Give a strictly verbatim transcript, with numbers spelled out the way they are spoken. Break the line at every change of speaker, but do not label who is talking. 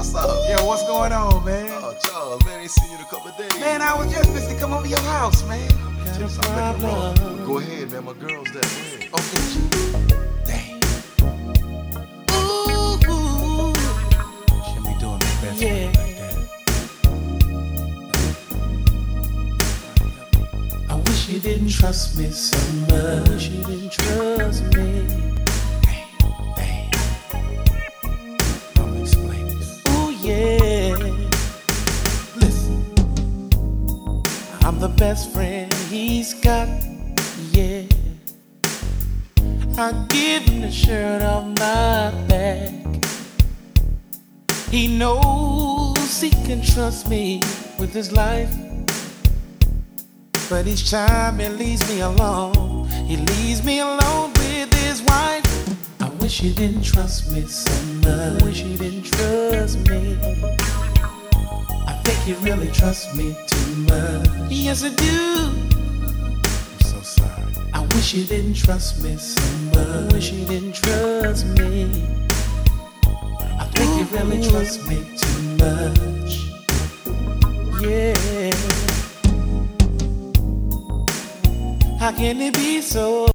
what's up?
Yo, what's going on, man?
Oh, Charles, man, ain't seen you in a couple of days.
Man, I was just supposed to come over your house, man.
Tell something making wrong. Go ahead, man. My girl's there. Go ahead.
Okay, G. Dang. Ooh, ooh. Shouldn't be doing that best
Yeah.
like that.
I wish you didn't trust me so much. I wish you didn't trust me.
Dang. Let me explain this.
Ooh, yeah. Listen, I'm the best friend he's got, yeah. I give him the shirt off my back. He knows he can trust me with his life. But each time he leaves me alone, he leaves me alone with his wife. I wish you didn't trust me so much. I wish you didn't trust me. I think you really trust me too much. Yes, I do.
I'm so sorry.
I wish you didn't trust me so much. I wish you didn't trust me. I think you really trust me too much. Yeah. How can it be so?